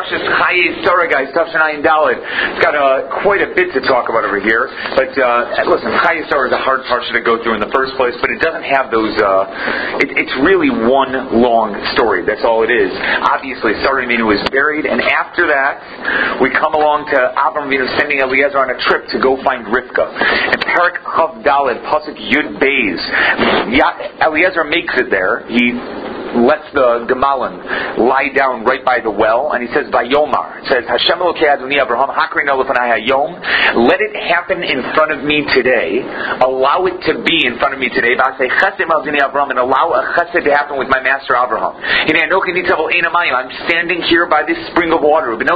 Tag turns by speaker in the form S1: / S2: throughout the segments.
S1: Parshas Chaye Sarah, guys, Tafshin Ayin Daled. It's got quite a bit to talk about over here. But listen, Chaye Sarah is a hard parsha to go through in the first place, but it doesn't have those. It's really one long story. That's all it is. Obviously, Sarah Imenu was buried, and after that, we come along to Avram Avinu sending Eliezer on a trip to go find Rivka. And Parak Chav Daled Pasuk Yud Beis. Eliezer makes it there. He lets the Gemalim lie down right by the well, and he says, Vayomar. It says, Hashem Elokei Adoni Avraham, Hakrein Elefanai Hayom. Let it happen in front of me today. Allow it to be in front of me today. V'asei chesed Adoni Avraham, and allow a chesed to happen with my master Avraham. I'm standing here by this spring of water. And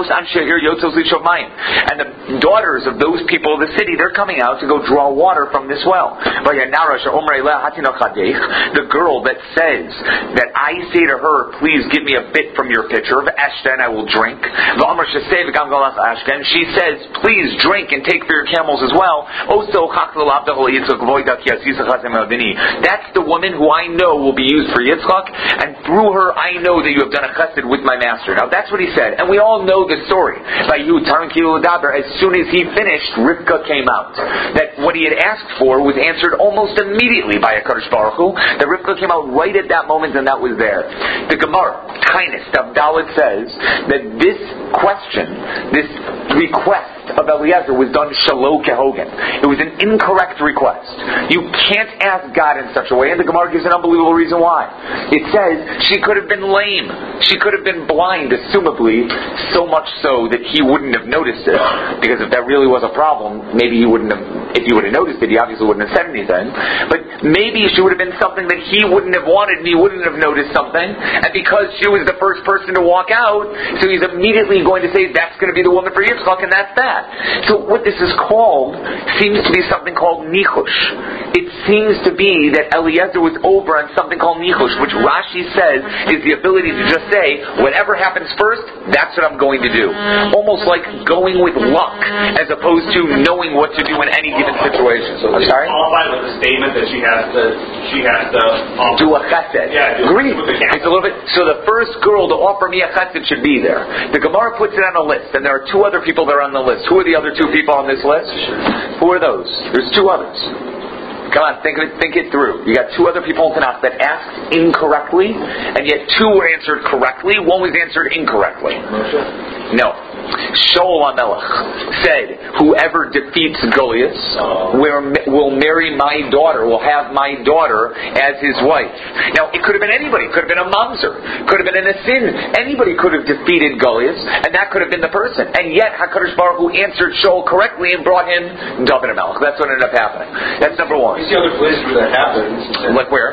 S1: the daughters of those people of the city, they're coming out to go draw water from this well. The girl that says that I say to her, please give me a bit from your pitcher of Eshta and I will drink. She says, please drink and take for your camels as well. That's the woman who I know will be used for Yitzchak, and through her I know that you have done a chesed with my master. Now that's what he said, and we all know the story. As soon as he finished, Rivka came out. That what he had asked for was answered almost immediately by HaKadosh Baruch Hu. That Rivka came out right at that moment, and that was there. The Gemara, Tainus, Dalet says that this question, this request of Eliezer was done shalo kehogen. It was an incorrect request. You can't ask God in such a way, and the Gemara gives an unbelievable reason why. It says she could have been lame. She could have been blind, assumably, so much so that he wouldn't have noticed it. Because if that really was a problem, maybe he wouldn't have, if he would have noticed it, he obviously wouldn't have said anything. But maybe she would have been something that he wouldn't have wanted, and he wouldn't have noticed something. And because she was the first person to walk out, so he's immediately going to say, that's going to be the woman for Yitzchak, and that's that. So what this is called seems to be something called nichush. It seems to be that Eliezer was over on something called nichush, which Rashi says is the ability to just say, whatever happens first, that's what I'm going to do. Almost like going with luck, as opposed to knowing what to do in any given situation. So I'm sorry?
S2: Qualified with the statement that she has to
S1: do a chesed.
S2: Yeah,
S1: agreed. It's a little bit. So the first girl to offer me a chesed should be there. The Gemara puts it on a list, and there are two other people that are on the list. Who are the other two people on this list? Who are those? There's two others. Come on, think it through. You got two other people in Tanakh that asked incorrectly, and yet two were answered correctly. One was answered incorrectly. No. Shaul HaMelech said, whoever defeats Goliath will marry my daughter, will have my daughter as his wife. Now, it could have been anybody. It could have been a mamzer. Could have been an asin. Anybody could have defeated Goliath, and that could have been the person. And yet, HaKadosh Baruch Hu answered Shaul correctly and brought him David HaMelech. That's what ended up happening. That's number one.
S3: You see other places where that happens.
S1: Like where?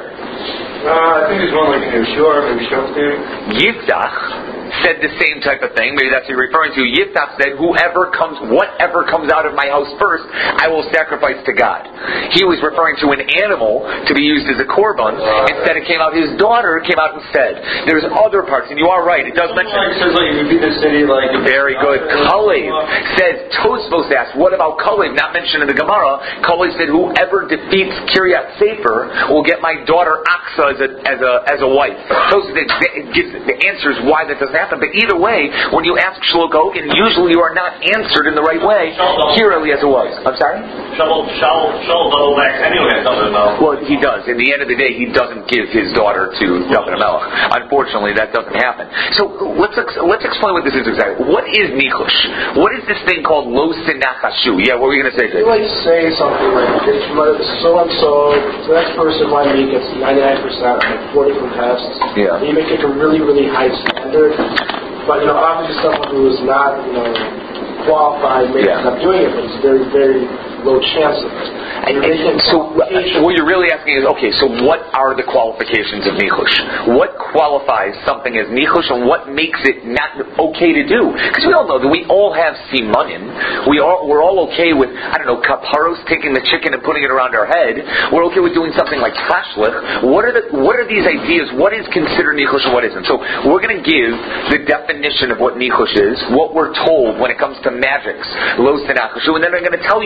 S3: I think there's one like in Yeshua, maybe Shoftim.
S1: Yiftach said the same type of thing. Maybe that's what you're referring to. Yiftach said, whatever comes out of my house first, I will sacrifice to God. He was referring to an animal to be used as a korban. Instead, it came out, his daughter came out and said. There's other parts, and you are right. It does mention.
S3: It says like you beat the city like.
S1: Very good. Kalev says, Tosfos asked, what about Kalev? Not mentioned in the Gemara. Kalev said, whoever defeats Kiryat Sefer will get my daughter Aksa as a wife. Tosfos gives the answers why that doesn't happen. But either way, when you ask Shlomo Hogan, usually you are not answered in the right way. Here Eliezer was. I'm sorry?
S2: Shaul double backs anyway.
S1: Well, he does. In the end of the day, he doesn't give his daughter to David HaMelech. Unfortunately, that doesn't happen. So let's explain what this is exactly. What is nichush? What is this thing called lo sinachashu? Yeah, what were you going to say, Jay?
S4: You might say something like, so and so, the next person might make it 99% on like 4 different tests.
S1: Yeah.
S4: And you may take a really, really high standard. But, obviously someone who is not, qualified may end up doing it, but it's very, very low chance of it.
S1: And so what you're really asking is, okay, so what are the qualifications of nichush? What qualifies something as nichush, and what makes it not okay to do? Because we all know that we all have simanim. We're all okay with, kaparos, taking the chicken and putting it around our head. We're okay with doing something like tashlich. What are these ideas? What is considered nichush and what isn't? So we're going to give the definition of what nichush is, what we're told when it comes to magics, lo sinachashu, and then I'm going to tell you 4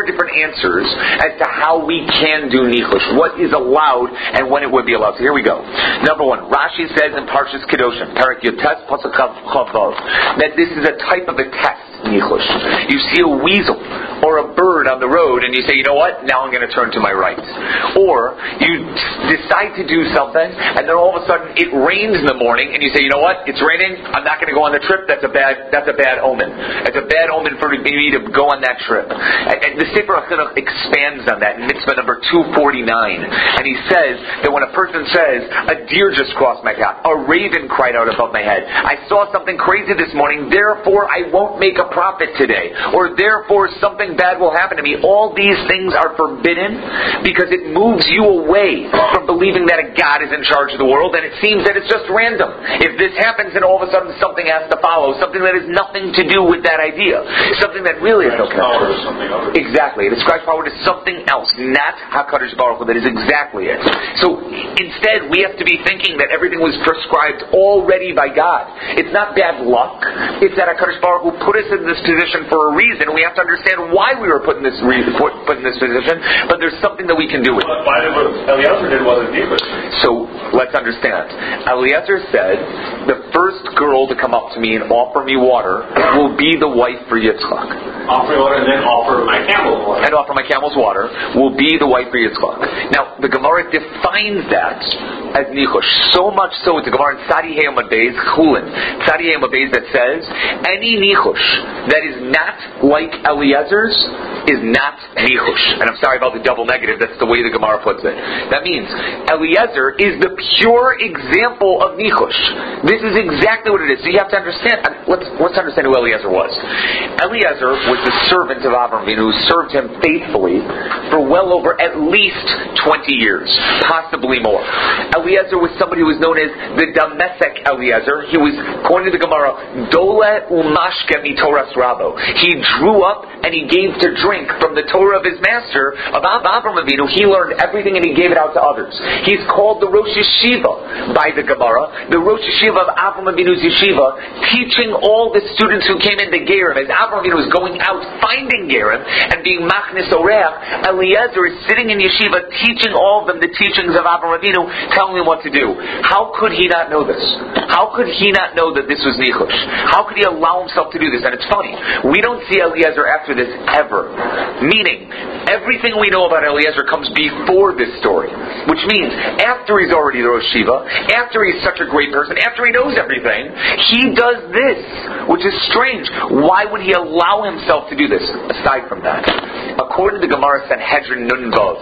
S1: 4 different answers as to how we can do nichush, what is allowed and when it would be allowed. So here we go. Number 1, Rashi says in Parshas Kedoshim, Perek Yotes Pasuk Chav Vav, that this is a type of a test. Nichush. You see a weasel or a bird on the road and you say, you know what, now I'm going to turn to my right. Or you decide to do something and then all of a sudden it rains in the morning and you say, you know what, it's raining, I'm not going to go on the trip, that's a bad omen. It's a bad omen for me to go on that trip. And the Sefer HaChinuch expands on that in mitzvah number 249. And he says that when a person says, a deer just crossed my path, a raven cried out above my head, I saw something crazy this morning, therefore I won't make a profit today, or therefore something bad will happen to me. All these things are forbidden because it moves you away from believing that a God is in charge of the world, and it seems that it's just random. If this happens, then all of a sudden something has to follow, something that has nothing to do with that idea, something that really is no connection. Exactly, it ascribes power to something else, not HaKadosh Baruch Hu. That is exactly it. So instead, we have to be thinking that everything was prescribed already by God. It's not bad luck. It's that HaKadosh Baruch Hu put us in this position for a reason. We have to understand why we were put in this position, but there's something that we can do with it.
S2: Why did what Eliezer did wasn't nichush?
S1: So let's understand. Eliezer said, the first girl to come up to me and offer me water will be the wife for Yitzchak.
S2: Offer water and then offer my camel's water.
S1: And offer my camel's water will be the wife for Yitzchak. Now, the Gemara defines that as nichush. So much so, it's a Gemara in Tzadi Hey Amud Beis, Chulin. Tzadi Hey Amud Beis that says, any nichush that is not like Eliezer's is not nichush. And I'm sorry about the double negative, that's the way the Gemara puts it. That means Eliezer is the pure example of nichush. This is exactly what it is. So you have to understand, let's understand who Eliezer was. Eliezer was the servant of Avraham Avinu who served him faithfully for well over at least 20 years, possibly more. Eliezer was somebody who was known as the Damesek Eliezer. He was, according to the Gemara, Dole Umashke Mitoras Rabo. He drew up and he gave to drink from the Torah of his master, of Avraham Avinu. He learned everything and he gave it out to others. He's called the Rosh Yeshiva by the Gemara, the Rosh Yeshiva of Avraham Avinu's Yeshiva, teaching all the students who came into Gerim. As Avraham Avinu was going out finding Gerim and being Machnis Oreach, Eliezer is sitting in Yeshiva teaching all of them the teachings of Avraham Avinu, telling them what to do. How could he not know this? How could he not know that this was nichush? How could he allow himself to do this? And it's funny, we don't see Eliezer after this ever. Meaning, everything we know about Eliezer comes before this story. Which means, after he's already the Rosh Yeshiva, after he's such a great person, after he knows everything, he does this, which is strange. Why would he allow himself to do this? Aside from that, according to the Gemara Sanhedrin Nun Vav,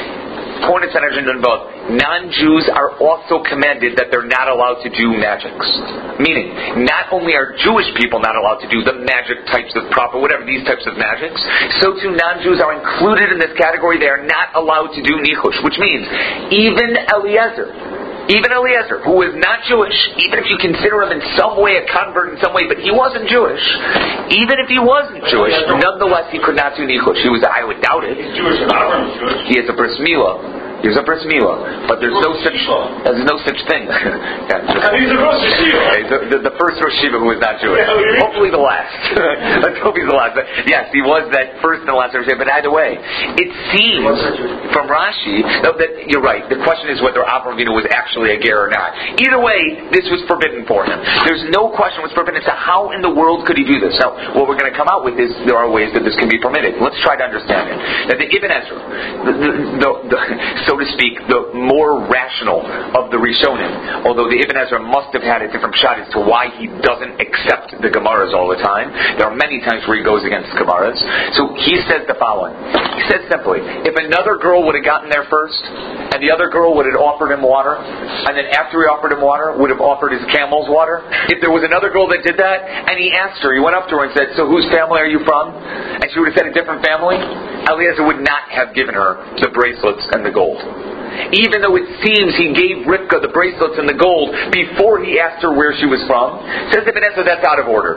S1: non-Jews are also commanded that they're not allowed to do magics. Meaning, not only are Jewish people not allowed to do the magic types of proper, whatever these types of magics, so too non-Jews are included in this category. They are not allowed to do nichush, which means even Eliezer, who was not Jewish, even if you consider him in some way a convert in some way, but he wasn't Jewish, even if he wasn't Jewish, nonetheless he could not do nichush. I would doubt it.
S2: He's Jewish, Jewish.
S1: He has a bris milah. He was a bris milah, but there's no such thing.
S2: He's a Rosh Yeshiva.
S1: The first Rosh Yeshiva who was not Jewish. Hopefully the last. Let's hope he's the last. But yes, he was that first and the last Rosh Yeshiva. But either way, it seems from Rashi that you're right. The question is whether Avraham Avinu was actually a ger or not. Either way, this was forbidden for him. There's no question it was forbidden. So how in the world could he do this? Now, what we're going to come out with is there are ways that this can be permitted. Let's try to understand it. That the Ibn Ezra, so to speak, the more rational of the Rishonim, although the Ibn Ezra must have had a different shot as to why he doesn't accept the Gemaras all the time. There are many times where he goes against Gemaras. So he says the following. He says simply, if another girl would have gotten there first, and the other girl would have offered him water, and then after he offered him water, would have offered his camel's water, if there was another girl that did that, and he asked her, he went up to her and said, so whose family are you from? And she would have said a different family, Eliezer would not have given her the bracelets and the gold. Even though it seems he gave Rivka the bracelets and the gold before he asked her where she was from, says Ibn Ezra that's out of order.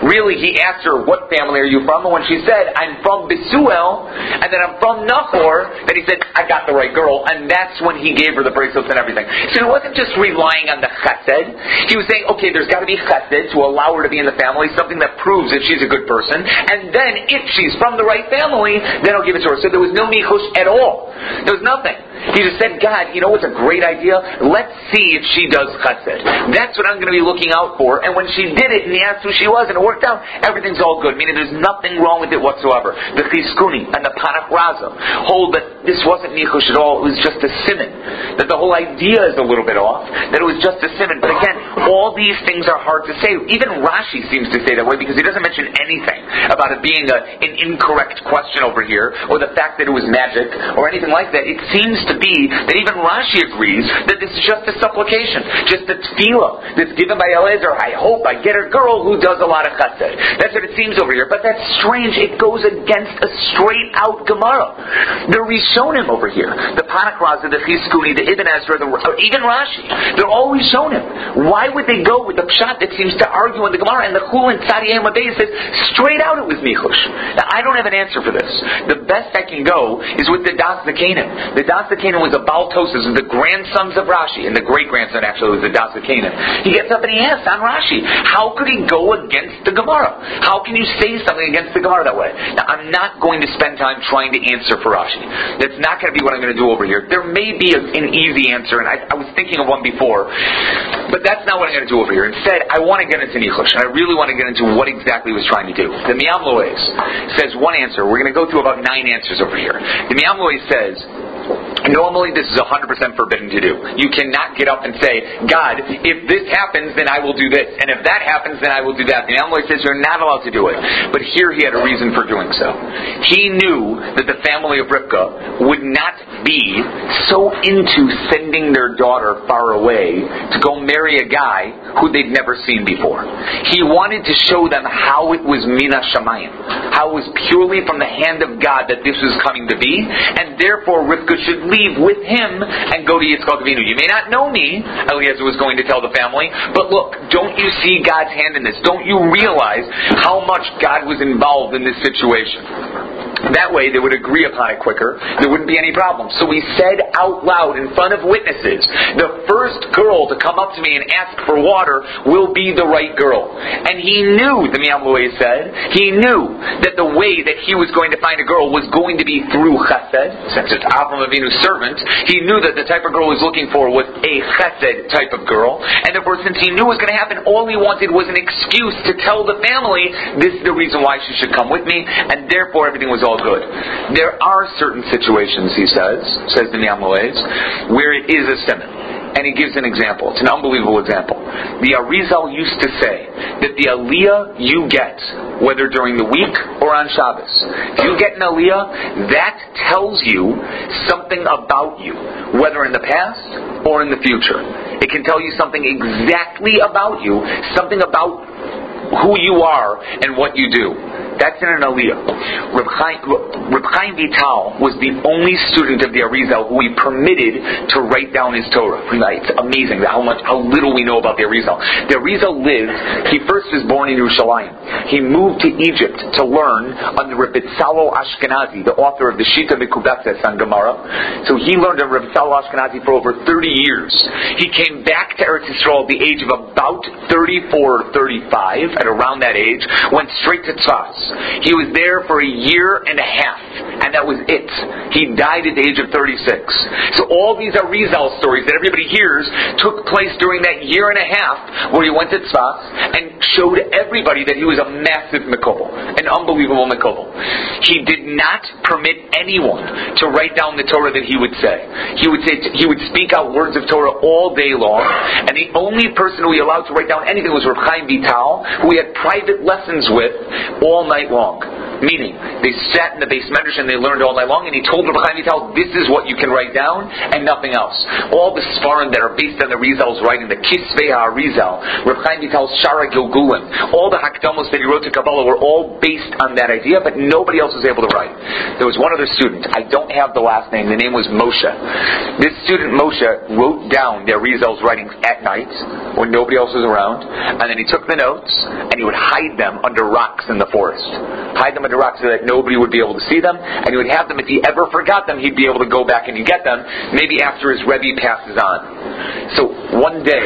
S1: Really, he asked her, what family are you from? And when she said, I'm from Besuel, and then I'm from Nahor, then he said, I got the right girl. And that's when he gave her the bracelets and everything. So he wasn't just relying on the chesed. He was saying, okay, there's got to be chesed to allow her to be in the family, something that proves that she's a good person. And then, if she's from the right family, then I'll give it to her. So there was no michush at all. There was nothing. He just said, God, you know what's a great idea? Let's see if she does chesed. That's what I'm going to be looking out for. And when she did it, and he asked who she was, and it worked out, everything's all good. Meaning there's nothing wrong with it whatsoever. The Chizkuni and the Panach Raza hold that this wasn't nichush at all. It was just a siman. That the whole idea is a little bit off. That it was just a siman. But again, all these things are hard to say. Even Rashi seems to say that way because he doesn't mention anything about it being an incorrect question over here, or the fact that it was magic, or anything like that. It seems to be that even Rashi agrees that this is just a supplication, just a tefillah that's given by Eliezer. I hope I get a girl who does a lot of chesed. That's what it seems over here. But that's strange. It goes against a straight out Gemara. The Rishonim over here, the Panach Raza, the Chizkuni, the Ibn Ezra, even Rashi, they're all Rishonim. Why would they go with the pshat that seems to argue in the Gemara? And the Chul and Tzadi Yom Abei says straight out it was nichush. Now I don't have an answer for this. The best I can go is with the Das Zakanim. The Das Zakanim was a Baal Tosas, the grandsons of Rashi, and the great-grandson actually was the Das Zakanim. He gets up and he asks on Rashi, how could he go against the Gemara? How can you say something against the Gemara that way? Now I'm not going to spend time trying to answer for Rashi. That's not going to be what I'm going to do over here. There may be an easy answer, and I was thinking of one before, but that's not what I'm going to do over here. Instead, I want to get into nichush, and I really want to get into what exactly he was trying to do. The Miyam Loez says one answer. We're going to go through about 9 answers over here. The Miyam Loez says, normally this is 100% forbidden to do. You cannot get up and say, God, if this happens, then I will do this. And if that happens, then I will do that. The Miyam Loez says you're not allowed to do it. But here he had a reason for doing so. He knew that the family of Rivka would not be so into sending their daughter far away to go marry a guy who they'd never seen before. He wanted to show them how it was Mina Shamayim, how it was purely from the hand of God that this was coming to be, and therefore Rivka should leave with him and go to Yitzchak Avinu. You may not know me, Eliezer was going to tell the family, but look, don't you see God's hand in this? Don't you realize how much God was involved in this situation? That way they would agree upon it quicker. There wouldn't be any problem. So he said out loud in front of witnesses, the first girl to come up to me and ask for water will be the right girl. And he knew, the Miyam Loez said, he knew that the way that he was going to find a girl was going to be through chesed. Since it's Avram Avinu's servant, he knew that the type of girl he was looking for was a chesed type of girl. And therefore, since he knew it was going to happen, all he wanted was an excuse to tell the family, this is the reason why she should come with me, and therefore everything was all good. There are certain situations, he says the Miyam Loez, where it is a siman. And he gives an example. It's an unbelievable example. The Arizal used to say that the aliyah you get, whether during the week or on Shabbos, if you get an aliyah, that tells you something about you, whether in the past or in the future. It can tell you something exactly about you, something about who you are and what you do. That's in an aliyah. Reb Chaim Vital was the only student of the Arizal who he permitted to write down his Torah. It's amazing how little we know about the Arizal. The Arizal lived, he first was born in Yerushalayim. He moved to Egypt to learn under Reb Tzalo Ashkenazi, the author of the Shita Mekubetzes on Gemara. So he learned under Reb Tzalo Ashkenazi for over 30 years. He came back to Eretz Yisrael at the age of about 34 or 35, at around that age, went straight to Tzfas. He was there for a year and a half, and that was it. He died at the age of 36. So all these Arizal stories that everybody hears took place during that year and a half where he went to Tzfas and showed everybody that he was a massive Mekubal, an unbelievable Mekubal. He did not permit anyone to write down the Torah that he would say. He would speak out words of Torah all day long, and the only person who he allowed to write down anything was Reb Chaim Vital, who he had private lessons with all night long. Meaning, they sat in the base medrash and they learned all night long, and he told Reb Chaim Vital, this is what you can write down, and nothing else. All the Sfarim that are based on the Rizal's writing, the Kisvei HaRizal, Reb Chaim Vital's Shara Gilgulim, all the Hakdamos that he wrote to Kabbalah were all based on that idea, but nobody else was able to write. There was one other student, I don't have the last name, the name was Moshe. This student, Moshe, wrote down their Rizal's writings at night, when nobody else was around, and then he took the notes, and he would hide them under rocks in the forest. Hide them under rocks so that nobody would be able to see them, and he would have them, if he ever forgot them, he'd be able to go back and get them, maybe after his Rebbe passes on. So one day,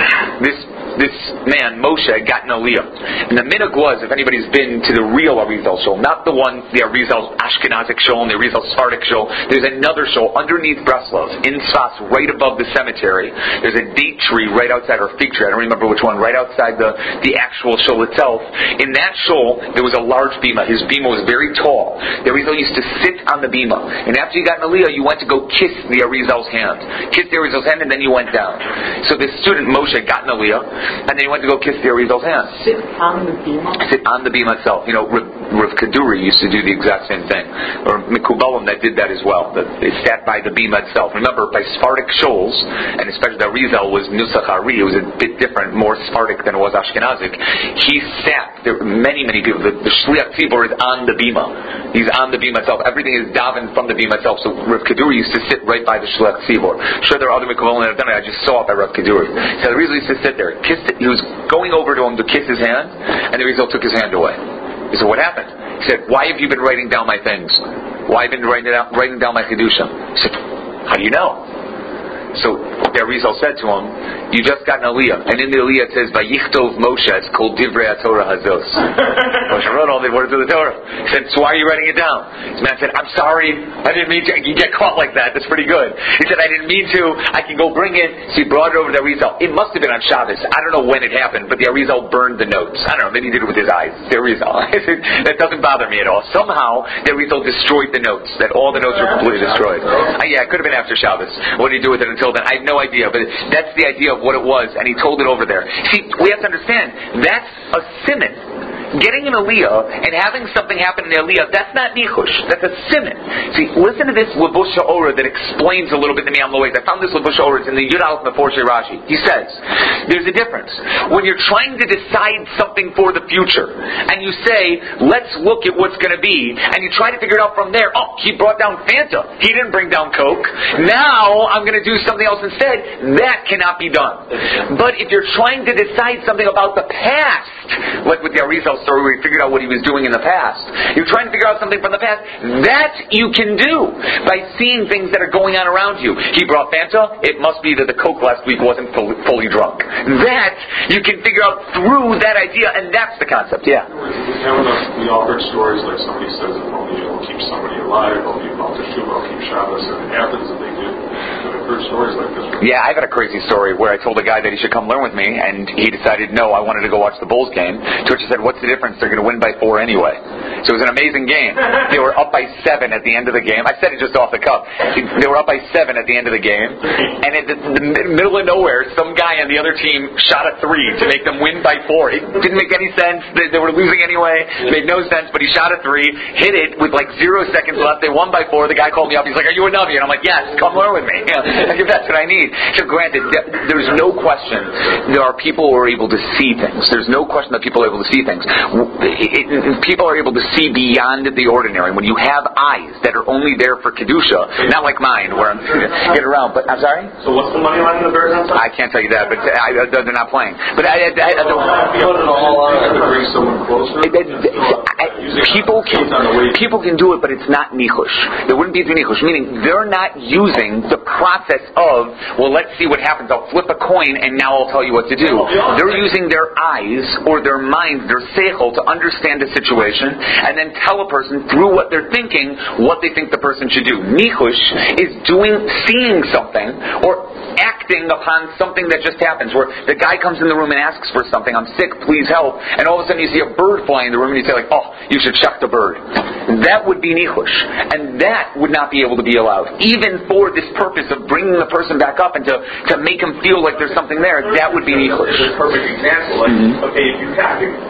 S1: this man, Moshe, got an aliyah. And the minhag was, if anybody's been to the real Arizal shul, not the one, the Arizal Ashkenazic shul and the Arizal Sephardic shul, there's another shul underneath Breslov, in Sfas, right above the cemetery. There's a date tree right outside, or a fig tree, I don't remember which one, right outside the actual shul itself. In that shul, there was a large bima. His bima was very tall. The Arizal used to sit on the bima. And after you got an aliyah, you went to go kiss the Arizal's hand. Kiss the Arizal's hand, and then you went down. So this student, Moshe, got an aliyah, and then he went to go kiss the Arizal's hand.
S5: Sit on the bima?
S1: Sit on the bima itself. You know, Rav Kaduri used to do the exact same thing. Or Mikubalim that did that as well. They sat by the bima itself. Remember, by Sephardic shuls, and especially the Arizal was Nusach Ari, it was a bit different, more Sephardic than it was Ashkenazic. He sat, there were many people, the Shliach Tzibor is on the bima. He's on the bima itself. Everything is davened from the bima itself. So Rav Kaduri used to sit right by the Shliach Tzibor. Sure, there are other Mikubalim that have done it. I just saw it by Rav Kaduri. So the Arizal used to sit there. He was going over to him to kiss his hand, and the Arizal took his hand away. He said, what happened? He said, why have you been writing down my things? Why have you been writing down my Chidushim? He said, how do you know? So the Arizal said to him, you just got an aliyah. And in the aliyah it says, Vayichtov Moshe, it's called Divrei HaTorah Hazos. Moshe wrote all the words of the Torah. He said, so why are you writing it down? This man said, I'm sorry, I didn't mean to. You get caught like that, that's pretty good. He said, I didn't mean to, I can go bring it. So he brought it over to the Arizal. It must have been on Shabbos. I don't know when it happened, but the Arizal burned the notes. I don't know, maybe he did it with his eyes. The Arizal. That doesn't bother me at all. Somehow, the Arizal destroyed the notes, that all the notes were completely destroyed. Yeah, it could have been after Shabbos. What did he do with it until then? I have no idea, but that's the idea of what it was, and he told it over there. See, we have to understand, that's a siman. Getting an aliyah and having something happen in the aliyah, that's not nichush. That's a siman. See, listen to this Levush HaOra that explains a little bit the Miyam Loez. I found this Levush HaOra. It's in the Yud Aleph Meforshei Rashi. He says, there's a difference. When you're trying to decide something for the future, and you say, let's look at what's going to be, and you try to figure it out from there, oh, he brought down Fanta. He didn't bring down Coke. Now, I'm going to do something else instead. That cannot be done. But if you're trying to decide something about the past, like with the Arizal story where he figured out what he was doing in the past. You're trying to figure out something from the past. That you can do by seeing things that are going on around you. He brought Fanta. It must be that the Coke last week wasn't fully drunk. That you can figure out through that idea, and that's the concept. Yeah.
S3: We offered stories like somebody says, if only you'll keep somebody alive, I'll keep Mal Teshuvah, I'll keep Shabbos, and it happens that they do. I've heard stories like this.
S1: Yeah, I've had a crazy story where I told a guy that he should come learn with me, and he decided, no, I wanted to go watch the Bulls game. To which I said, what's the difference? They're going to win by 4 anyway. So it was an amazing game. They were up by 7 at the end of the game. I said it just off the cuff. They were up by 7 at the end of the game, and in the middle of nowhere, some guy on the other team shot a 3 to make them win by 4. It didn't make any sense. They were losing anyway. It made no sense, but he shot a 3, hit it with like 0 seconds left. They won by 4. The guy called me up. He's like, are you a Navi? And I'm like, yes, come learn with me. That's what I need. So granted, there's no question there are people who are able to see things. There's no question that people are able to see things. People are able to see beyond the ordinary. When you have eyes that are only there for Kedusha, not like mine, where I'm get around. But I'm sorry?
S2: So what's the money line in the Bears on top?
S1: I can't tell you that, but they're not playing. But I don't...
S3: Bring someone closer.
S1: People can do it, but it's not nichush. It wouldn't be nichush, meaning they're not using the process of, well, let's see what happens. I'll flip a coin and now I'll tell you what to do. They're using their eyes or their mind, their seichel, to understand the situation and then tell a person through what they're thinking what they think the person should do. Nichush is seeing something or acting upon something that just happens, where the guy comes in the room and asks for something, I'm sick, please help, and all of a sudden you see a bird flying in the room and you say like, oh, you should chuck the bird. That would be nichush, and that would not be able to be allowed. Even for this purpose of bringing the person back up and to make him feel like there's something there, that would be nichush.
S2: This is a perfect example. Like, okay, if you copy me,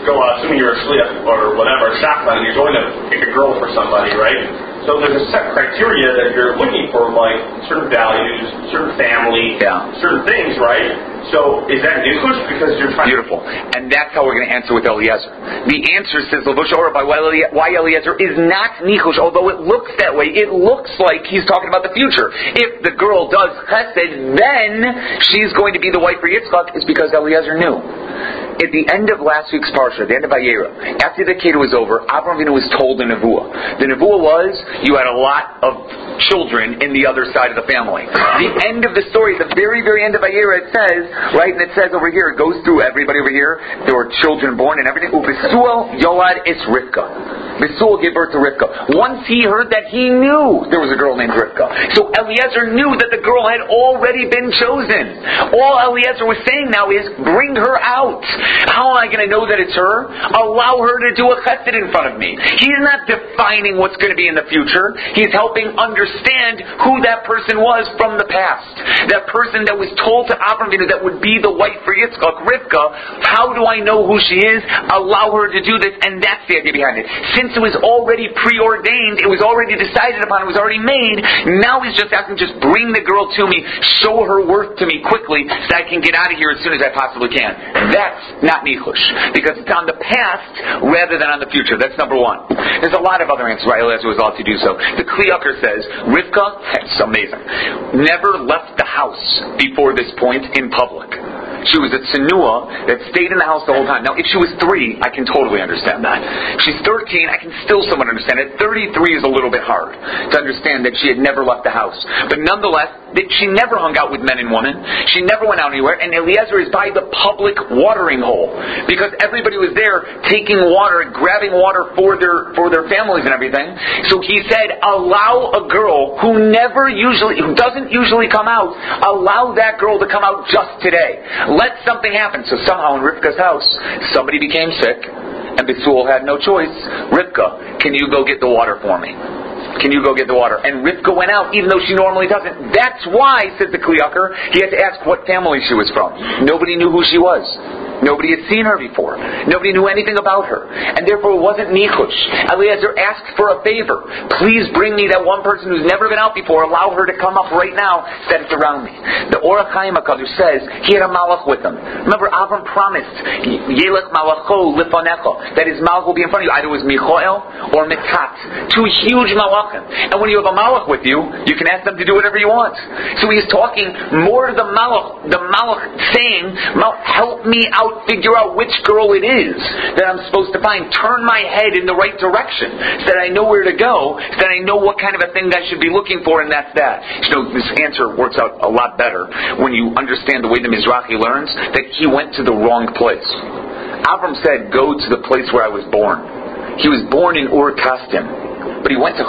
S2: go out, assuming you're asleep or whatever, shotgun, and you're going to pick a girl for somebody, right? So there's a set criteria that you're looking for, like certain values, certain family, certain things, right? So is that nichush because you're trying?
S1: Beautiful, and that's how we're going to answer with Eliezer. The answer says Levush Orah by why Eliezer is not nichush, although it looks that way. It looks like he's talking about the future. If the girl does chesed, then she's going to be the wife for Yitzchak. Is because Eliezer knew. At the end of last week's parsha, at the end of Vayera, after the Kedah was over, Avraham Avinu was told a nevuah. The nevuah was, you had a lot of children in the other side of the family. The end of the story, the very, very end of Vayera, it says, right, and it says over here, it goes through everybody over here, there were children born and everything. Ubesuel Yoad is Rivka. Besuel gave birth to Rivka. Once he heard that, he knew there was a girl named Rivka. So Eliezer knew that the girl had already been chosen. All Eliezer was saying now is, bring her out. How am I going to know that it's her? Allow her to do a chesed in front of me. He's not defining what's going to be in the future. He's helping understand who that person was from the past. That person that was told to Avraham Avinu that would be the wife for Yitzchak, Rivka. How do I know who she is? Allow her to do this, and that's the idea behind it. Since it was already preordained, it was already decided upon, it was already made, now he's just asking, just bring the girl to me, show her worth to me quickly, so I can get out of here as soon as I possibly can. That's not nichush, because it's on the past rather than on the future. That's number one. There's a lot of other answers why Eliezer was allowed to do so. The Kli Yakar says, Rivka, it's amazing, never left the house before this point in public. She was a tzenua that stayed in the house the whole time. Now, if she was 3, I can totally understand that. She's 13, I can still somewhat understand it. 33 is a little bit hard to understand that she had never left the house. But nonetheless, she never hung out with men and women. She never went out anywhere. And Eliezer is by the public watering hole, because everybody was there taking water, grabbing water for their families and everything. So he said, allow a girl who doesn't usually come out, allow that girl to come out just today. Let something happen. So somehow in Rivka's house, somebody became sick, and Besuel had no choice. Rivka, can you go get the water for me? Can you go get the water? And Rivka went out, even though she normally doesn't. That's why, said the Kli Yakar, he had to ask what family she was from. Nobody knew who she was. Nobody had seen her before. Nobody knew anything about her. And therefore it wasn't nichush. Eliezer asked for a favor. Please bring me that one person who's never been out before. Allow her to come up right now. Set it around me. The Orach Chaim HaKadosh says he had a malach with him. Remember, Avram promised, Yelech malacho lifanecha, that his malach will be in front of you. Either it was Michael or Mitat. 2 huge malachim. And when you have a malach with you, you can ask them to do whatever you want. So he's talking more to the malach saying, help me out, figure out which girl it is that I'm supposed to find. Turn my head in the right direction so that I know where to go, so that I know what kind of a thing I should be looking for, and that's that. This answer works out a lot better when you understand the way the Mizrahi learns that he went to the wrong place. Avram said, go to the place where I was born. He was born in Ur Kasdim, but he went to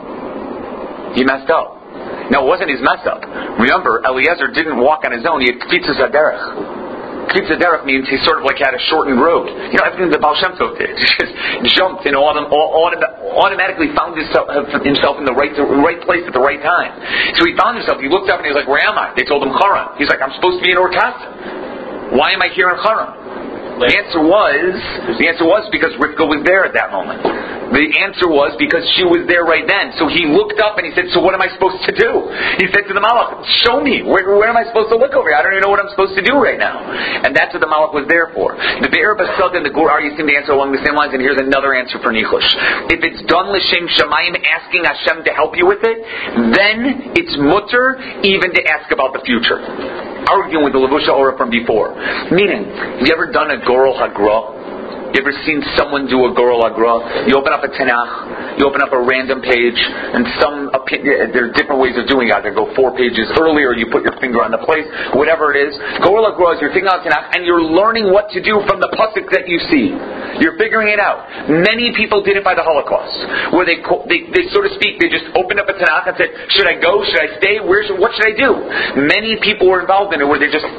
S1: Haran. He messed up. Now, it wasn't his mess up. Remember, Eliezer didn't walk on his own. He had Kfitzas Haderech. Kfitzas Haderech means he sort of like had a shortened road. You know, everything the Baal Shem Tov did. He just jumped and automatically found himself in the right place at the right time. So he found himself, he looked up and he was like, where am I? They told him Haran. He's like, I'm supposed to be in Ur Kasdim. Why am I here in Haran? The answer was because Rivka was there at that moment. The answer was because she was there right then. So he looked up and he said, so what am I supposed to do? He said to the Malach, show me. Where am I supposed to look over here? I don't even know what I'm supposed to do right now. And that's what the Malach was there for. The Be'er Basad and the Gur Aryeh seem to answer along the same lines, and here's another answer for nichush. If it's done l'shem shamayim, asking Hashem to help you with it, then it's mutter even to ask about the future. Arguing with the Levush Orah from before. Meaning, have you ever done a Gorel Hagra? You ever seen someone do a Gorel Hagra? You open up a Tanakh, you open up a random page, and there are different ways of doing it. Either go 4 pages earlier, or you put your finger on the place, whatever it is. Gorel Hagra is you're thinking out Tanakh, and you're learning what to do from the pasuk that you see. You're figuring it out. Many people did it by the Holocaust, where they so to speak, they just opened up a Tanakh and said, should I go? Should I stay? What should I do? Many people were involved in it, where they just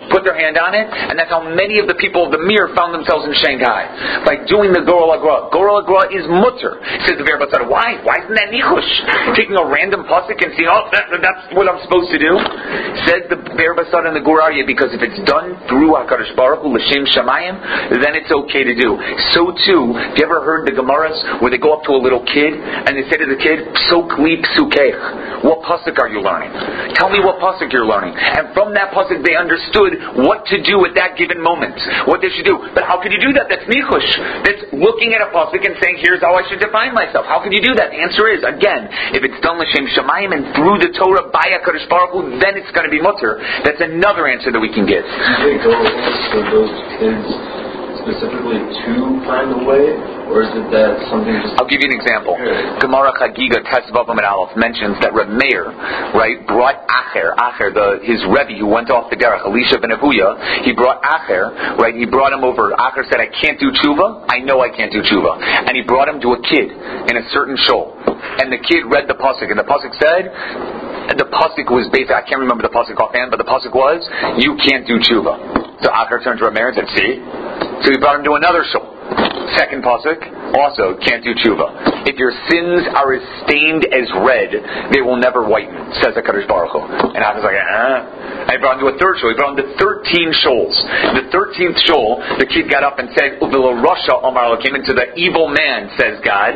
S1: put their hand on it, and that's how many of the people of the Mir found themselves in Shanghai. By doing the Gorel Agra. Gorel Agra is mutter. Says the Be'er Basara. Why? Why isn't that nichush? Taking a random pasuk and saying, that's what I'm supposed to do? Says the Be'er Basara and the Gur Aryeh, because if it's done through HaKadosh Baruch Hu, L'Shem Shamayim, then it's okay to do. So too, have you ever heard the Gemaras where they go up to a little kid and they say to the kid, Psuk li psukech. What pasuk are you learning? Tell me what pasuk you're learning. And from that pasuk they understood what to do at that given moment. What they should do. But how can you do that? That's nichush. That's looking at a pasuk and saying, here's how I should define myself. How can you do that? The answer is, again, if it's done L'Shem Shamayim and through the Torah by HaKadosh Baruch Hu, then it's going to be mutter. That's another answer that we can give.
S5: Do they go for those kids specifically to find a way, or is it that something just...
S1: I'll give you an example. Gemara Chagiga Tesvav Amud Aleph mentions that Reb Meir, right, brought Acher, his Rebbe who went off the derech, Elisha ben Avuya, he brought Acher, right, he brought him over. Acher said, I can't do tshuva, I know I can't do tshuva. And he brought him to a kid in a certain shul. And the kid read the pasuk, and the pasuk said, the pasuk was basically, I can't remember the pasuk offhand, but the pasuk was, you can't do tshuva. So Acher turned to Reb Meir and said, see? So he brought him to another shul. Second pasuk, also can't do tshuva. If your sins are as stained as red, they will never whiten, says the HaKadosh Baruch Hu. And I was like, I brought him to a third shul. He brought him to 13 shuls. The 13th shul, the kid got up and said, Uvila Rasha Omar came into the evil man, says God.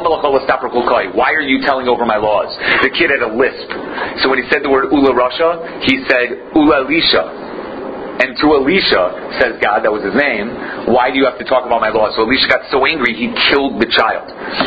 S1: Why are you telling over my laws? The kid had a lisp. So when he said the word Ula Rasha, he said Ula Elisha. And to Elisha, says God, that was his name, why do you have to talk about my laws? So Elisha got so angry, he killed the child.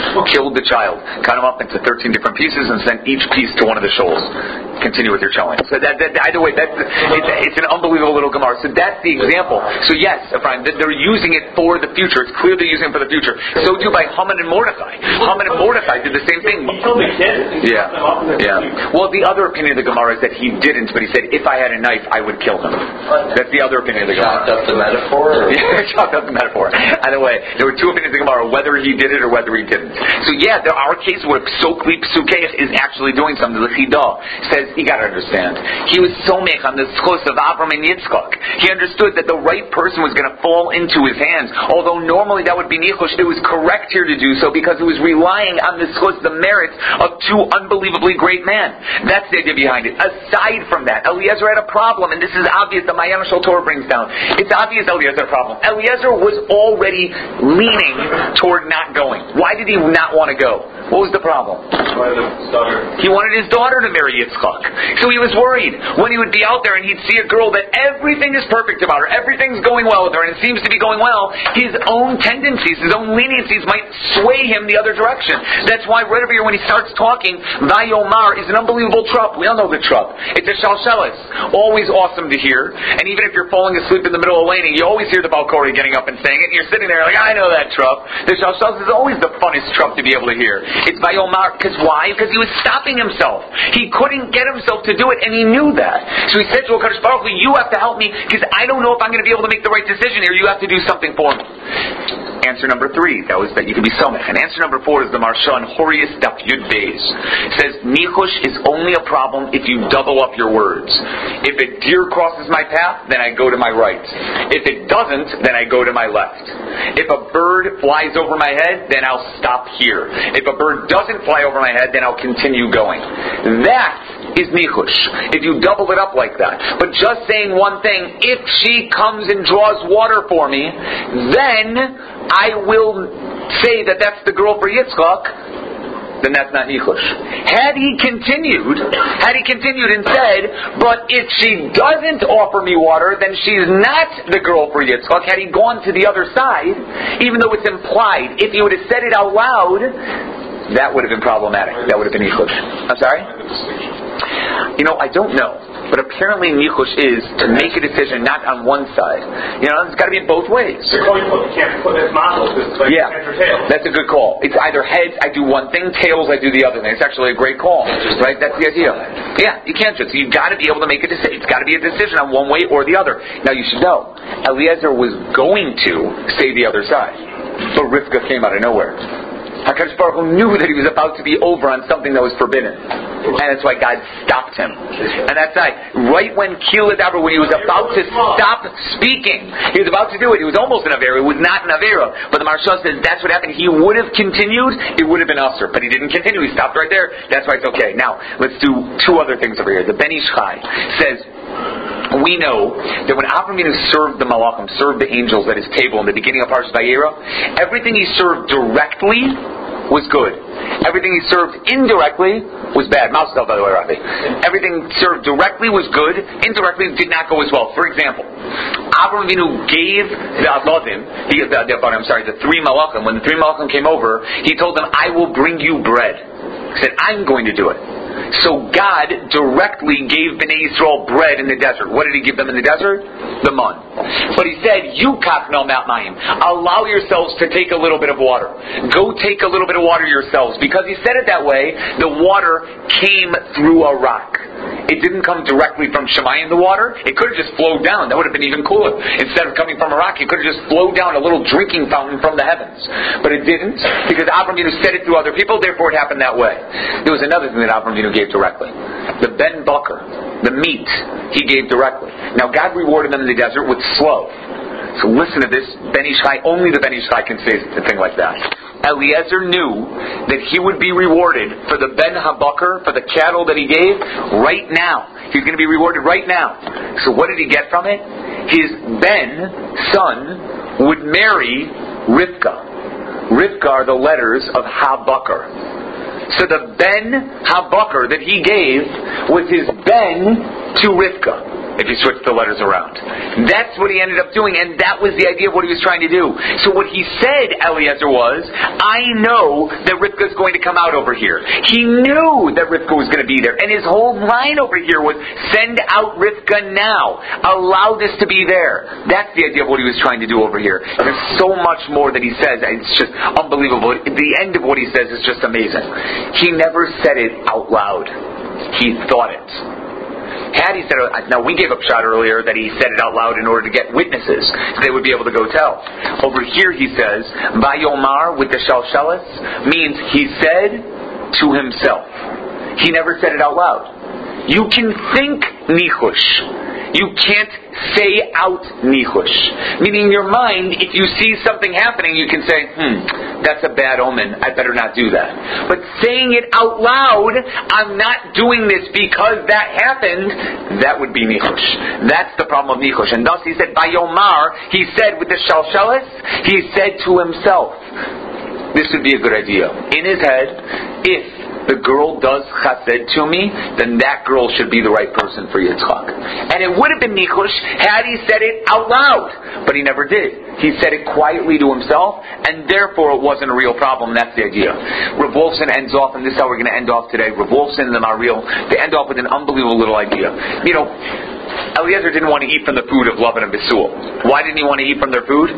S1: Cut him up into 13 different pieces and sent each piece to one of the shuls. Continue with your showing. So either way, it's an unbelievable little Gemara. So that's the example. So yes, Ephraim, they're using it for the future. It's clear they're using it for the future. So too by Haman and Mordechai. Haman and Mordechai did the same thing.
S2: He killed the kid.
S1: Yeah. Well, the other opinion of the Gemara is that he didn't, but he said, if I had a knife, I would kill him. That's the other opinion of the Gemara.
S5: Chopped up the metaphor?
S1: Yeah, chopped up the metaphor. Either way, there were two opinions of the Gemara, whether he did it or whether he didn't. So yeah, there are cases where Psuk li psukech is actually doing something. The Chidah says, you got to understand, he was somech on the schos of Avram and Yitzchak. He understood that the right person was going to fall into his hands. Although normally that would be nichush, it was correct here to do so because it was relying on the schos, the merits of two unbelievably great men. That's the idea behind it. Aside from that, Eliezer had a problem, and this is obvious. The Mayam Shel Torah brings down. It's obvious Eliezer had a problem. Eliezer was already leaning toward not going. Why did he not want to go? What was the problem? He wanted his daughter to marry Yitzchak. So he was worried when he would be out there and he'd see a girl that everything is perfect about her, everything's going well with her, and it seems to be going well, his own tendencies, his own leniencies might sway him the other direction. That's why right over here when he starts talking, Vayomar is an unbelievable trup. We all know the trup. It's a shalshelis. Always awesome to hear. And even if you're falling asleep in the middle of laning, you always hear the Balkori getting up and saying it, and you're sitting there like, I know that trup. The shalshelis is always the funnest trup to be able to hear. It's Vayomar, because why? Because he was stopping himself. He couldn't get himself to do it, and he knew that. So he said to HaKadosh Baruch Hu, you have to help me, because I don't know if I'm going to be able to make the right decision here. You have to do something for me. Answer number 3, that was that you could be somech. And answer number 4 is the Marsha on Horius Daf Yud Beis. It says, nichush is only a problem if you double up your words. If a deer crosses my path, then I go to my right. If it doesn't, then I go to my left. If a bird flies over my head, then I'll stop here. If a bird doesn't fly over my head, then I'll continue going. That is nichush. If you double it up like that. But just saying one thing, if she comes and draws water for me, then I will say that that's the girl for Yitzchak, then that's not nichush. Had he continued and said, but if she doesn't offer me water, then she's not the girl for Yitzchak, had he gone to the other side, even though it's implied, if he would have said it out loud, that would have been problematic. That would have been nichush. I'm sorry? I don't know. But apparently nichush is to make a decision not on one side. It's got to be in both ways.
S2: You can't put it as muscles. It's like heads or tails.
S1: That's a good call. It's either heads, I do one thing, tails, I do the other thing. It's actually a great call. Right? That's the idea. Yeah, you can't just. You've got to be able to make a decision. It's got to be a decision on one way or the other. Now you should know, Eliezer was going to say the other side. But Rivka came out of nowhere. HaKadosh Baruch Hu knew that he was about to be over on something that was forbidden. And that's why God stopped him. And that's right when Kila Daber, when he was about to stop speaking, he was about to do it. He was almost an Avera. It was not an Avera. But the Maharsha says that's what happened. He would have continued, it would have been Usher. But he didn't continue. He stopped right there. That's why it's okay. Now, let's do two other things over here. The Ben Ish Chai says, we know that when Avram Avinu served the Malachim, served the angels at his table in the beginning of Parshas Vayera, everything he served directly was good. Everything he served indirectly was bad. Mouse by the way, Rafi. Everything served directly was good. Indirectly did not go as well. For example, Avram Avinu gave the Avodim, the three Malachim. When the three Malachim came over, he told them, I will bring you bread. He said, I'm going to do it. So God directly gave Bnei Yisrael bread in the desert. What did he give them in the desert? The man. But he said, you kakno ma'at mayim. Allow yourselves to take a little bit of water. Go take a little bit of water yourselves. Because he said it that way, the water came through a rock. It didn't come directly from Shemayim, the water. It could have just flowed down. That would have been even cooler. Instead of coming from a rock, it could have just flowed down a little drinking fountain from the heavens. But it didn't, because Avram Avinu said it through other people, therefore it happened that way. There was another thing that Avram Avinu gave directly. The Ben Bakar, the meat, he gave directly. Now God rewarded them in the desert with slow. So listen to this, Ben Ish Chai, only the Ben Ish Chai can say a thing like that. Eliezer knew that he would be rewarded for the Ben HaBakar, for the cattle that he gave, right now. He's going to be rewarded right now. So what did he get from it? His Ben, son, would marry Rivka. Rivka are the letters of HaBakar. So the Ben HaBakar that he gave was his Ben to Rivka, if you switch the letters around. That's what he ended up doing, and that was the idea of what he was trying to do. So what he said, Eliezer, was, I know that Rivka's going to come out over here. He knew that Rivka was going to be there, and his whole line over here was, send out Rivka now. Allow this to be there. That's the idea of what he was trying to do over here. There's so much more that he says, it's just unbelievable. The end of what he says is just amazing. He never said it out loud. He thought it. Had he said it, now we gave a shot earlier that he said it out loud in order to get witnesses, so they would be able to go tell. Over here he says, Vayomar with the shalshelis means he said to himself. He never said it out loud. You can think nichush. You can't say out nichush. Meaning in your mind, if you see something happening, you can say, that's a bad omen, I better not do that. But saying it out loud, I'm not doing this because that happened, that would be nichush. That's the problem of nichush. And thus he said, Vayomar, he said with the shalshelis, he said to himself, this would be a good idea. In his head, if the girl does chesed to me, then that girl should be the right person for Yitzchak. And it would have been nichush had he said it out loud, but he never did. He said it quietly to himself, and therefore it wasn't a real problem. That's the idea. Rav Wolfson ends off, and this is how we're going to end off today. Rav Wolfson and the Maharil, they end off with an unbelievable little idea. You know, Eliezer didn't want to eat from the food of Lavan and Besul. Why didn't he want to eat from their food?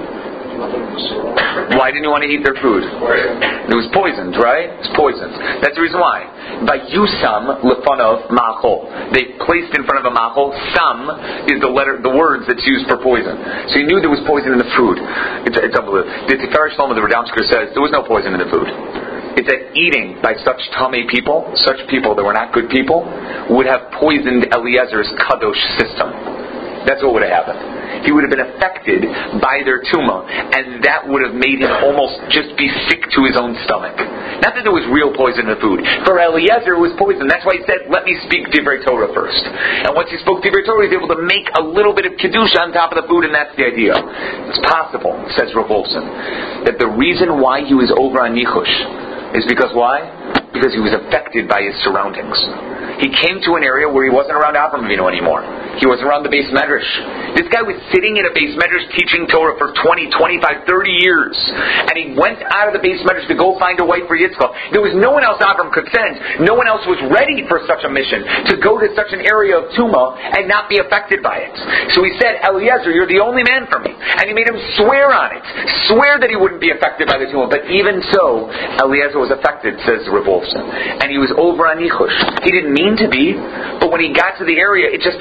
S1: Why didn't you want to eat their food? It was poisoned, right? It's poisoned. That's the reason why. By Yusam lefanov ma'achol, they placed in front of a ma'achol. Sam is the words that's used for poison. So he knew there was poison in the food. It's unbelievable. The Tiferet Shlomo, the Radomsker, says there was no poison in the food. It's that eating by such tamei people, such people that were not good people, would have poisoned Eliezer's kadosh system. That's what would have happened. He would have been affected by their tumah, and that would have made him almost just be sick to his own stomach. Not that there was real poison in the food. For Eliezer, it was poison. That's why he said, let me speak Divrei Torah first. And once he spoke Divrei Torah, he was able to make a little bit of kedusha on top of the food, and that's the idea. It's possible, says Rav Wolfson, that the reason why he was over on nichush is because why? Because he was affected by his surroundings. He came to an area where he wasn't around Avram Avinu anymore. He wasn't around the Beis Medrash. This guy was sitting in a Beis Medrash teaching Torah for 20, 25, 30 years. And he went out of the Beis Medrash to go find a wife for Yitzchak. There was no one else Avram could send. No one else was ready for such a mission, to go to such an area of Tumah and not be affected by it. So he said, Eliezer, you're the only man for me. And he made him swear on it. Swear that he wouldn't be affected by the Tumah. But even so, Eliezer was affected, says Rav Wolfson. And he was over on nichush. He didn't mean to be, but when he got to the area, it just affected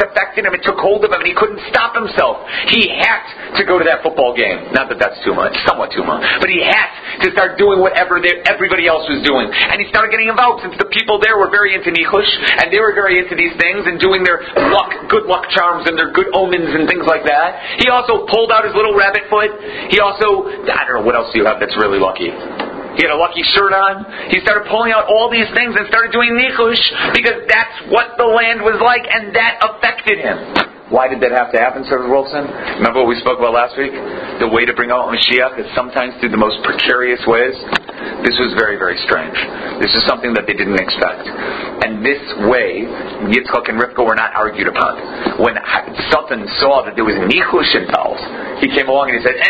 S1: in him. It took hold of him, and he couldn't stop himself. He had to go to that football game. Not that that's too much, somewhat too much, but he had to start doing whatever everybody else was doing. And he started getting involved, since the people there were very into Nichush, and they were very into these things, and doing their good luck charms, and their good omens, and things like that. He also pulled out his little rabbit foot. He also, I don't know, what else do you have that's really lucky? He had a lucky shirt on. He started pulling out all these things and started doing nichush because that's what the land was like, and that affected him. Why did that have to happen, Sir Wilson? Remember what we spoke about last week? The way to bring out Mashiach is sometimes through the most precarious ways. This was very, very strange. This is something that they didn't expect. And this way, Yitzchak and Rivka were not argued upon. When Satan saw that there was nichush involved, he came along and he said,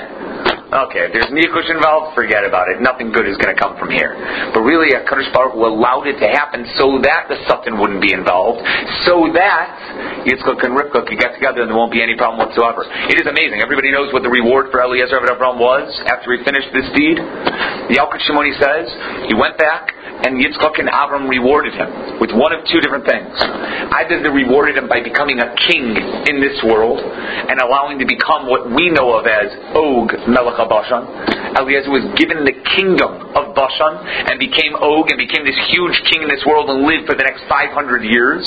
S1: okay, if there's nichush involved, forget about it. Nothing good is going to come from here. But really, HaKadosh Baruch Hu allowed it to happen so that the Satan wouldn't be involved, so that Yitzchak and Rivka could get together and there won't be any problem whatsoever. It is amazing. Everybody knows what the reward for Eliezer of Avram was after he finished this deed. The Yalkut Shimoni says he went back and Yitzchak and Avram rewarded him with one of two different things. Either they rewarded him by becoming a king in this world and allowing to become what we know of as Og Melech HaBashan. Eliezer was given the kingdom of Bashan and became Og and became this huge king in this world and lived for the next 500 years.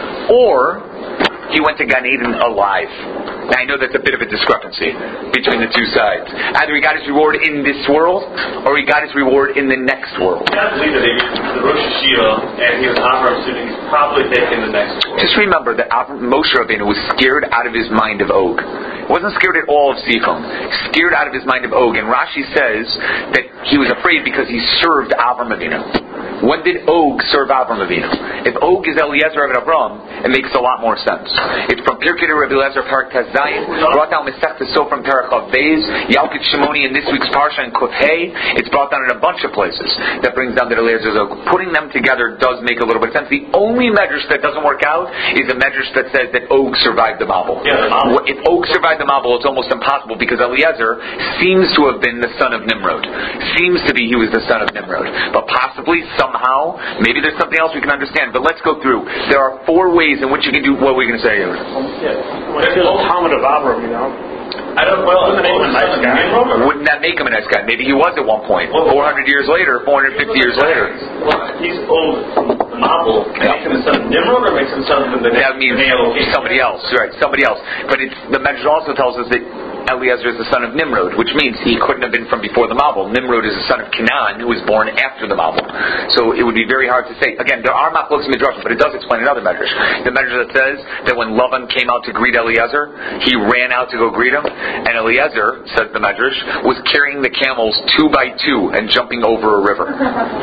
S1: Or he went to Gan Eden alive. Now I know that's a bit of a discrepancy between the two sides. Either he got his reward in this world, or he got his reward in the next world.
S2: I believe that the Rosh Hashiva and he was Avram student, he's probably taking the next world.
S1: Just remember that Moshe Rabbeinu was scared out of his mind of Og. He wasn't scared at all of Sichon. Scared out of his mind of Og. And Rashi says that he was afraid because he served Avram Avinu. When did Og serve Avram Avinu? If Og is Eliezer of Avram, it makes a lot more sense. It's from Pirkei Rabbi Eliezer Parak Tazayin, brought down Masechta So from Parak Chavbeis, Yalkut Shimoni in this week's Parsha and Kuf Hey. It's brought down in a bunch of places that brings down that Eliezer's Og. Putting them together does make a little bit of sense. The only medrash that doesn't work out is a medrash that says that Og survived the Mabul. If Og survived the Mabul, it's almost impossible because Eliezer seems to have been the son of Nimrod. Seems to be he was the son of Nimrod. But possibly, somehow, maybe there's something else we can understand. But let's go through. There are 4 ways in which you can do what we're going to say.
S6: It's the Talmud of Avram,
S2: I don't. Well,
S6: wouldn't
S1: that make him a nice guy? Maybe he was at one point. 400 years later, 450 years later.
S2: Well, he's old. The Mabul makes him the son of Nimrod, or makes him the son of the next?
S1: That means somebody else, right? Somebody else. But the Medrash also tells us that Eliezer is the son of Nimrod, which means he couldn't have been from before the Mabul. Nimrod is the son of Canaan, who was born after the Mabul. So it would be very hard to say. Again, there are machlokes in Midrash, but it does explain another Medrash. The Medrash that says that when Lavan came out to greet Eliezer, he ran out to go greet him, and Eliezer, says the Medrash, was carrying the camels 2 by 2 and jumping over a river.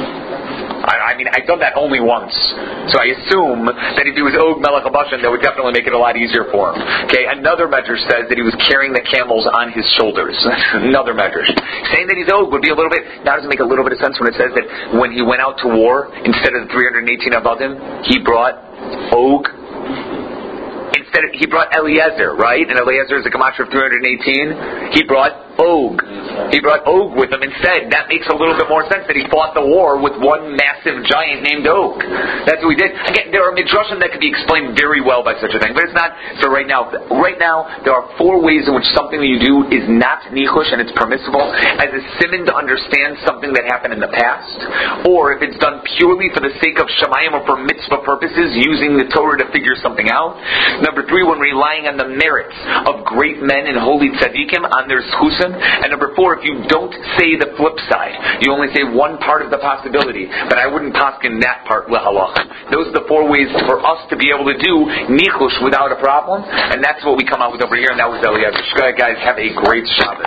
S1: I mean, I've done that only once. So I assume that if he was Og Melech HaBashan, that would definitely make it a lot easier for him. Okay, another Medrash says that he was carrying the camels on his shoulders. Another Medrash. Saying that he's Og would be a little bit, now does it make a little bit of sense when it says that when he went out to war, instead of the 318 Avadim, he brought Og. He brought Eliezer, right? And Eliezer is a gematria of 318. He brought Og. He brought Og with him instead. That makes a little bit more sense that he fought the war with one massive giant named Og. That's what he did. Again, there are midrashim that could be explained very well by such a thing, but it's not for right now. Right now, there are 4 ways in which something that you do is not nichush and it's permissible as a siman to understand something that happened in the past, or if it's done purely for the sake of shamayim or for mitzvah purposes, using the Torah to figure something out. Number 3, when relying on the merits of great men and holy tzaddikim on their schusim. And number 4, if you don't say the flip side, you only say one part of the possibility, but I wouldn't paskin that part lehalach. Those are the 4 ways for us to be able to do nichush without a problem, and that's what we come out with over here, and that was Eliezer. Guys, have a great Shabbos.